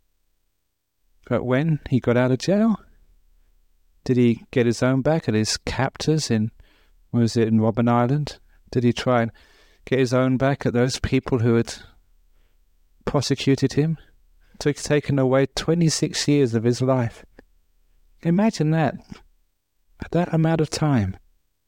[SPEAKER 1] But when he got out of jail, did he get his own back at his captors in Robben Island? Did he try and get his own back at those people who had prosecuted him? Taken away 26 years of his life. Imagine that. At that amount of time.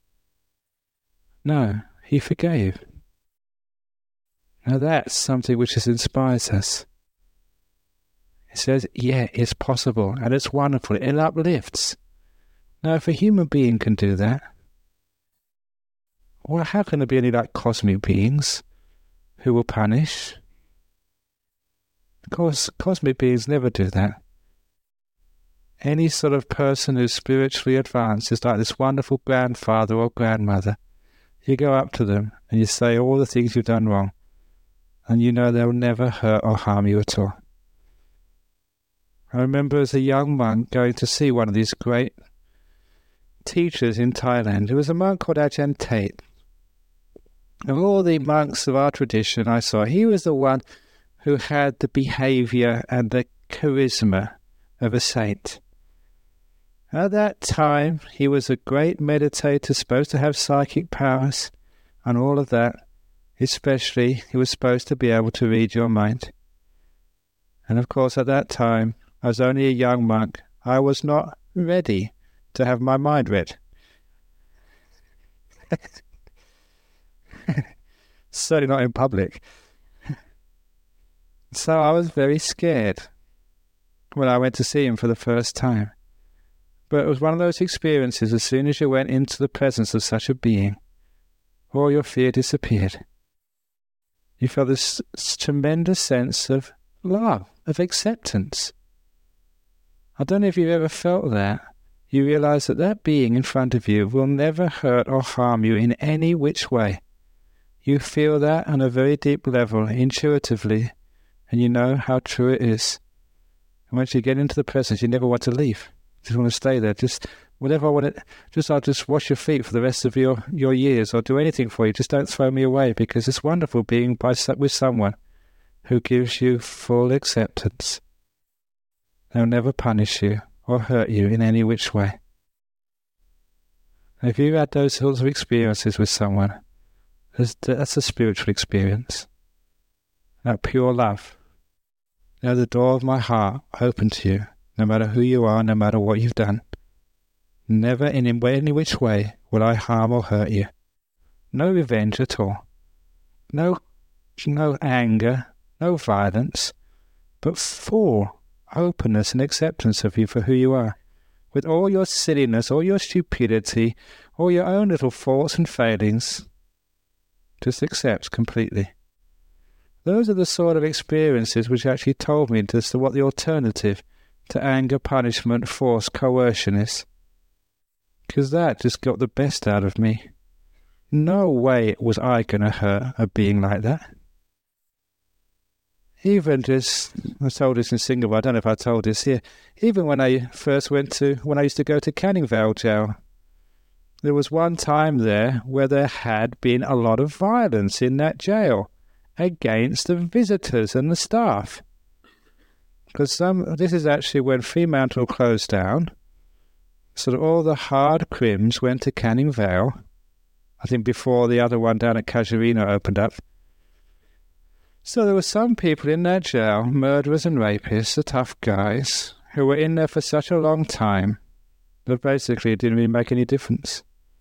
[SPEAKER 1] No, he forgave. Now that's something which inspires us. It says, yeah, it's possible, and it's wonderful. It uplifts. Now, if a human being can do that, well, how can there be any cosmic beings who will punish? Of course, cosmic beings never do that. Any sort of person who's spiritually advanced is like this wonderful grandfather or grandmother. You go up to them and you say all the things you've done wrong, and you know they'll never hurt or harm you at all. I remember as a young monk going to see one of these great teachers in Thailand. It was a monk called Ajahn Tate. Of all the monks of our tradition I saw, he was the one who had the behavior and the charisma of a saint. At that time, he was a great meditator, supposed to have psychic powers and all of that. Especially, he was supposed to be able to read your mind. And of course, at that time, I was only a young monk. I was not ready to have my mind read. Certainly not in public. So I was very scared when I went to see him for the first time. But it was one of those experiences, as soon as you went into the presence of such a being, all your fear disappeared. You felt this tremendous sense of love, of acceptance. I don't know if you've ever felt that. You realize that that being in front of you will never hurt or harm you in any which way. You feel that on a very deep level, intuitively, and you know how true it is. And once you get into the presence, you never want to leave. You just want to stay there. Just whatever I want to, I'll just wash your feet for the rest of your years, or do anything for you. Just don't throw me away, because it's wonderful being with someone who gives you full acceptance. They'll never punish you or hurt you in any which way. If you've had those sorts of experiences with someone, that's a spiritual experience. That pure love. Now the door of my heart open to you, no matter who you are, no matter what you've done. Never in any which way will I harm or hurt you. No revenge at all. No anger, no violence, but full openness and acceptance of you for who you are. With all your silliness, all your stupidity, all your own little faults and failings, just accept completely. Those are the sort of experiences which actually told me as to what the alternative to anger, punishment, force, coercion is. because that just got the best out of me. No way was I going to hurt a being like that. Even just, I told this in Singapore, I don't know if I told this here, even when I used to go to Canning Vale jail, there was one time there where there had been a lot of violence in that jail against the visitors and the staff. Because this is actually when Fremantle closed down, so all the hard crims went to Canning Vale, I think before the other one down at Casuarina opened up. So there were some people in that jail, murderers and rapists, the tough guys, who were in there for such a long time that basically it didn't really make any difference.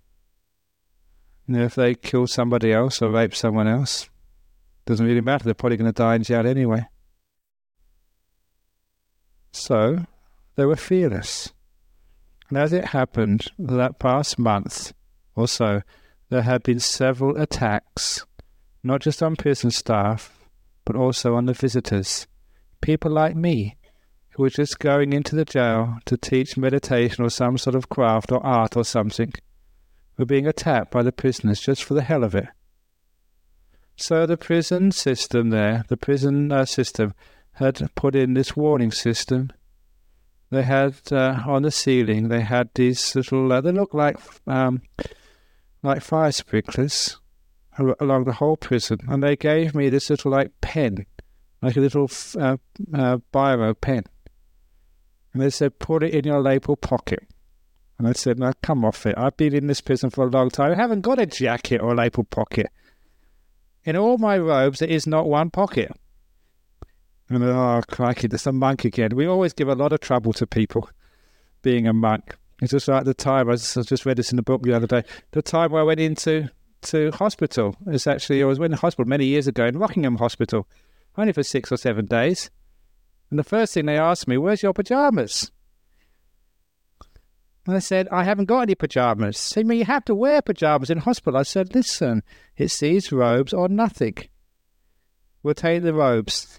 [SPEAKER 1] If they kill somebody else or rape someone else, doesn't really matter, they're probably going to die in jail anyway. So, they were fearless. And as it happened, that past month or so, there had been several attacks, not just on prison staff, but also on the visitors. People like me, who were just going into the jail to teach meditation or some sort of craft or art or something, were being attacked by the prisoners just for the hell of it. So the prison system had put in this warning system. They had, on the ceiling, they had these little, they look like fire sprinklers along the whole prison, and they gave me this little pen, like a little biro pen, and they said, put it in your lapel pocket. And I said, now come off it, I've been in this prison for a long time, I haven't got a jacket or a lapel pocket. In all my robes there is not one pocket. And oh crikey, there's a monk again. We always give a lot of trouble to people being a monk. It's just like the time, I just read this in the book the other day, the time where I went into hospital. I was in hospital many years ago in Rockingham Hospital, only for 6 or 7 days. And the first thing they asked me, where's your pyjamas? And I said, I haven't got any pyjamas. They said, you have to wear pyjamas in hospital. I said, listen, it's these robes or nothing. We'll take the robes.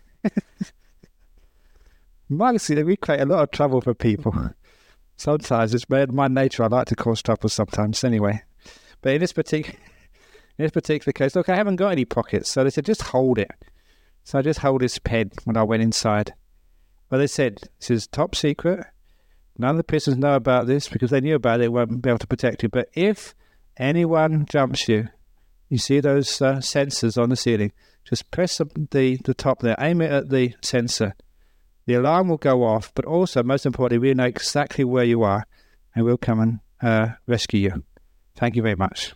[SPEAKER 1] Monks, we create a lot of trouble for people. Sometimes it's my nature. I like to cause trouble sometimes anyway. But in this particular case, look, I haven't got any pockets. So they said, just hold it. So I just hold this pen when I went inside. But they said, this is top secret. None of the prisoners know about this because they knew about it. They won't be able to protect you. But if anyone jumps you, you see those sensors on the ceiling, just press the top there, aim it at the sensor. The alarm will go off, but also, most importantly, we know exactly where you are, and we'll come and rescue you. Thank you very much.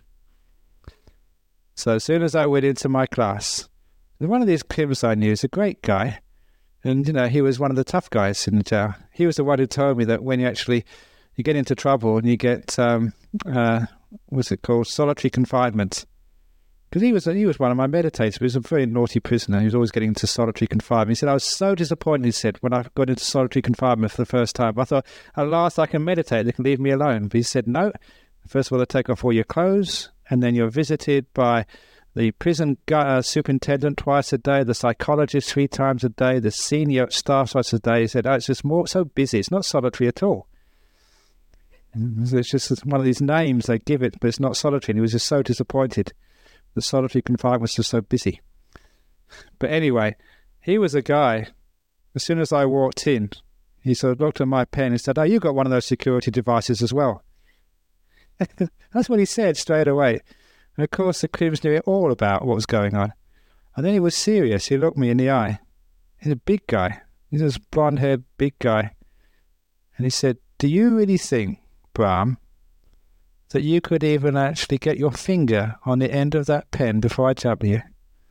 [SPEAKER 1] So as soon as I went into my class, one of these crims I knew is a great guy, and he was one of the tough guys in the jail. He was the one who told me that when you get into trouble and you get what's it called, solitary confinement. Because he was one of my meditators, but he was a very naughty prisoner. He was always getting into solitary confinement. He said, I was so disappointed, he said, when I got into solitary confinement for the first time. I thought, at last I can meditate, they can leave me alone. But he said, no, first of all, they take off all your clothes, and then you're visited by the prison superintendent twice a day, the psychologist 3 times a day, the senior staff twice a day. He said, it's just so busy. It's not solitary at all. It's just one of these names they give it, but it's not solitary. And he was just so disappointed. The solitary confinement was just so busy. But anyway, he was a guy, as soon as I walked in, he sort of looked at my pen and said, oh, you got one of those security devices as well. That's what he said straight away. And of course, the crims knew all about what was going on. And then he was serious. He looked me in the eye. He's a big guy. He's this blonde-haired big guy. And he said, do you really think, Brahm, that you could even actually get your finger on the end of that pen before I jump you?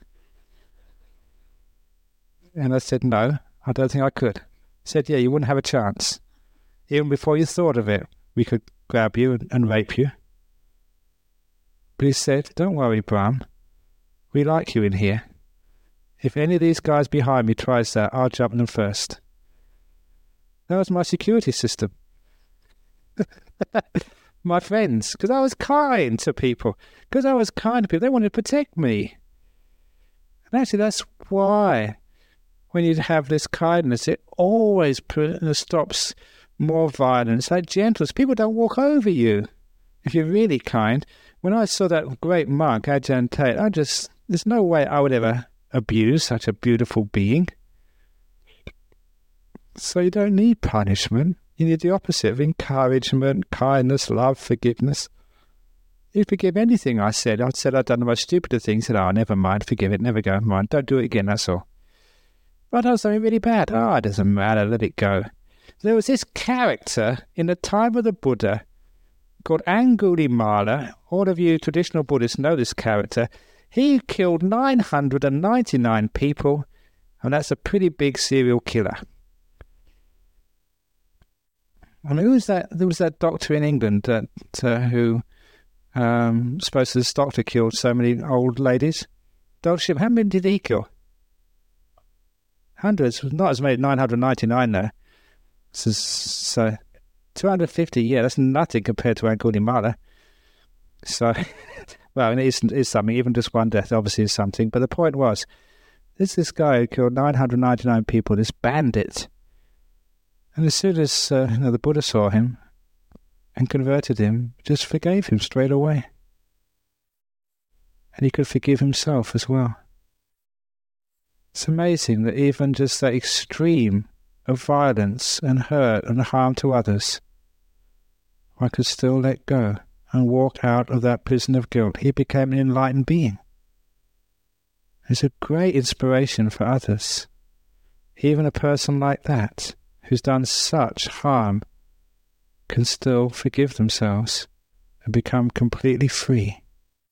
[SPEAKER 1] And I said, no, I don't think I could. He said, yeah, you wouldn't have a chance. Even before you thought of it, we could grab you and rape you. But he said, don't worry, Brahm. We like you in here. If any of these guys behind me tries that, I'll jump them first. That was my security system. My friends, because I was kind to people. They wanted to protect me. And actually, that's why when you have this kindness, it always stops more violence. Like gentleness. People don't walk over you. if you're really kind, when I saw that great monk, Ajahn Tate, there's no way I would ever abuse such a beautiful being. So you don't need punishment. You need the opposite of encouragement, kindness, love, forgiveness. You forgive anything I said. I said I'd done the most stupid things. Said, oh, never mind, forgive it, never go, mind, don't do it again, that's all. But I was something really bad. Oh, it doesn't matter, let it go. There was this character in the time of the Buddha called Angulimala. All of you traditional Buddhists know this character. He killed 999 people, and that's a pretty big serial killer. And who was that? There was that doctor in England who supposed this doctor killed so many old ladies. Dr. How many did he kill? Hundreds, not as many, 999 though. So 250, yeah, that's nothing compared to Angulimala. So, well, it is something. Even just one death obviously is something. But the point was, this guy who killed 999 people, this bandit. And as soon as the Buddha saw him and converted him, just forgave him straight away. And he could forgive himself as well. It's amazing that even just that extreme of violence and hurt and harm to others, I could still let go and walk out of that prison of guilt. He became an enlightened being. It's a great inspiration for others. Even a person like that, who's done such harm, can still forgive themselves and become completely free.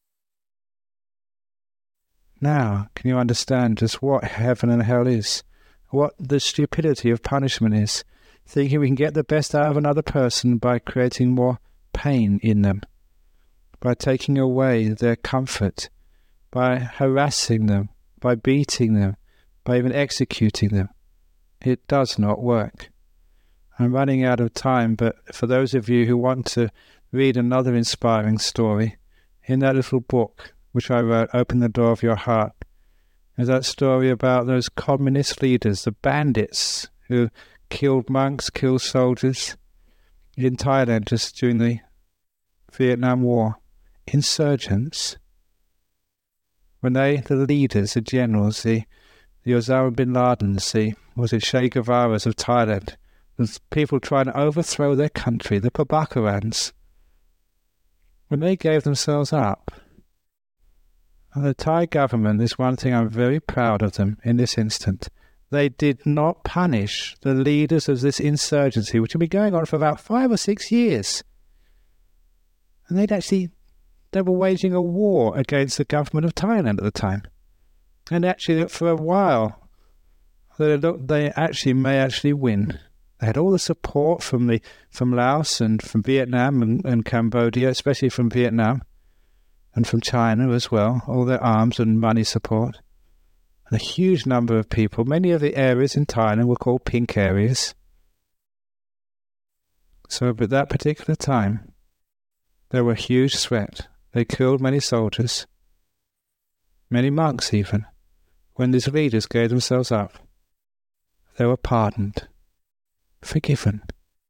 [SPEAKER 1] Now, can you understand just what heaven and hell is? What the stupidity of punishment is? Thinking we can get the best out of another person by creating more pain in them, by taking away their comfort, by harassing them, by beating them, by even executing them. It does not work. I'm running out of time, but for those of you who want to read another inspiring story, in that little book which I wrote, Open the Door of Your Heart, is that story about those communist leaders, the bandits who killed monks, killed soldiers in Thailand just during the Vietnam War. Insurgents. When the leaders, the generals, the Osama bin Ladens, the Che Guevara's of Thailand, the people trying to overthrow their country, the Prabakarans, when they gave themselves up, and the Thai government, this one thing I'm very proud of them in this instant, they did not punish the leaders of this insurgency, which had been going on for about 5 or 6 years. And they were waging a war against the government of Thailand at the time. And actually, for a while, they actually may win. They had all the support from Laos and from Vietnam and Cambodia, especially from Vietnam, and from China as well, all their arms and money support. And a huge number of people, many of the areas in Thailand were called pink areas. So at that particular time, there were a huge threat. They killed many soldiers, many monks even. When these leaders gave themselves up, they were pardoned, forgiven.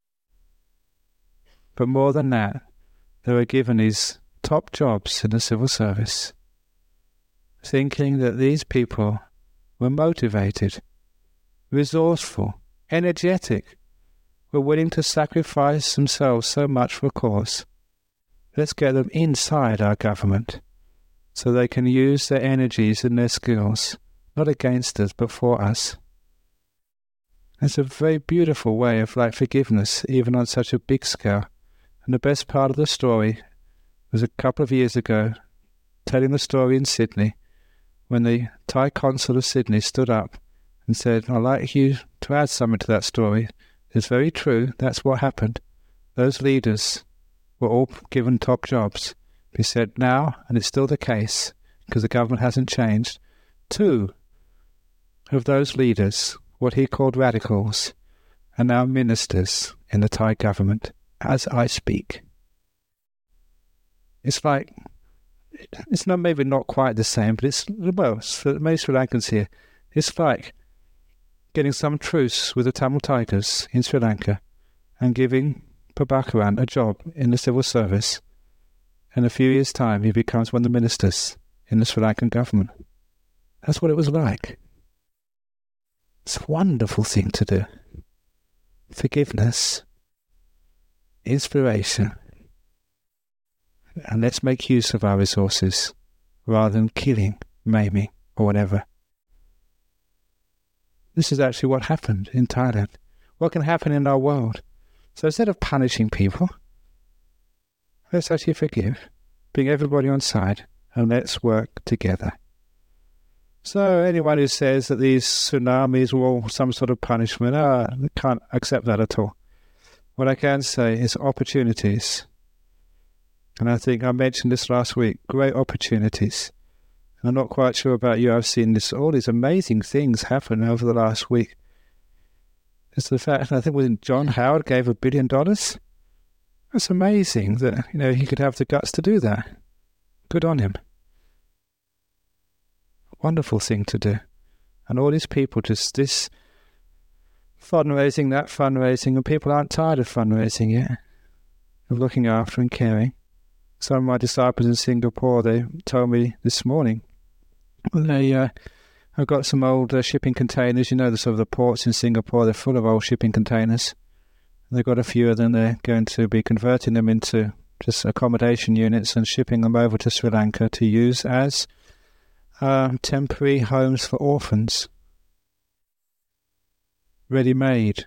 [SPEAKER 1] But more than that, they were given these top jobs in the civil service, thinking that these people were motivated, resourceful, energetic, were willing to sacrifice themselves so much for a cause. Let's get them inside our government so they can use their energies and their skills, not against us, but for us. It's a very beautiful way of forgiveness, even on such a big scale. And the best part of the story was a couple of years ago, telling the story in Sydney, when the Thai consul of Sydney stood up and said, I'd like you to add something to that story. It's very true, that's what happened. Those leaders were all given top jobs. He said now, and it's still the case, because the government hasn't changed, 2 of those leaders, what he called radicals, are now ministers in the Thai government as I speak. It's not maybe not quite the same, but for most Sri Lankans here, it's like getting some truce with the Tamil Tigers in Sri Lanka and giving Prabhakaran a job in the civil service In a few years' time, he becomes one of the ministers in the Sri Lankan government. That's what it was like. It's a wonderful thing to do. Forgiveness, inspiration, and let's make use of our resources rather than killing, maiming, or whatever. This is actually what happened in Thailand. What can happen in our world? So instead of punishing people, let's actually forgive, bring everybody on side, and let's work together. So anyone who says that these tsunamis were all some sort of punishment, I can't accept that at all. What I can say is opportunities. And I think I mentioned this last week, great opportunities. I'm not quite sure about you. I've seen all these amazing things happen over the last week. It's the fact, I think when John Howard gave $1 billion, that's amazing that, he could have the guts to do that. Good on him. Wonderful thing to do. And all these people, just this fundraising, that fundraising, and people aren't tired of fundraising yet, of looking after and caring. Some of my disciples in Singapore, they told me this morning, I've got some old shipping containers. The sort of the ports in Singapore, they're full of old shipping containers. They've got a few of them. They're going to be converting them into just accommodation units and shipping them over to Sri Lanka to use as temporary homes for orphans. Ready-made,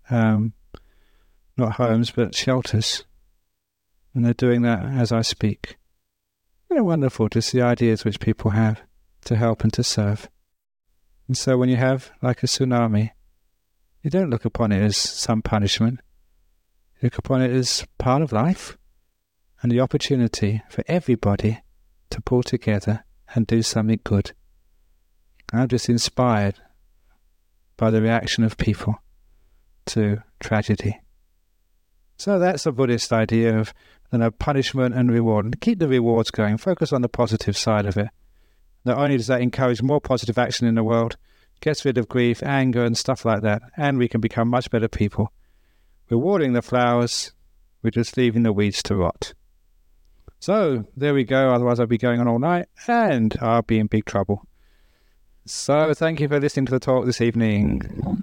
[SPEAKER 1] not homes, but shelters. And they're doing that as I speak. Wonderful to see ideas which people have to help and to serve. And so when you have, like a tsunami, you don't look upon it as some punishment. You look upon it as part of life and the opportunity for everybody to pull together and do something good. I'm just inspired by the reaction of people to tragedy. So that's a Buddhist idea of punishment and reward. And keep the rewards going. Focus on the positive side of it. Not only does that encourage more positive action in the world, gets rid of grief, anger, and stuff like that, and we can become much better people. We're watering the flowers, we're just leaving the weeds to rot. So, there we go. Otherwise, I'll be going on all night, and I'll be in big trouble. So, thank you for listening to the talk this evening.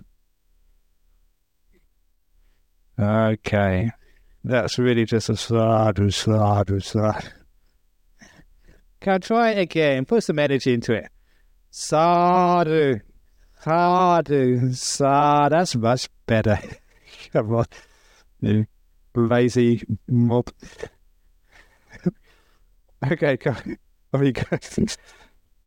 [SPEAKER 1] Okay. That's really just a sadhu. Can I try it again? Put some energy into it. Sadhu. That's much better. Come on. You lazy mob. Okay, go.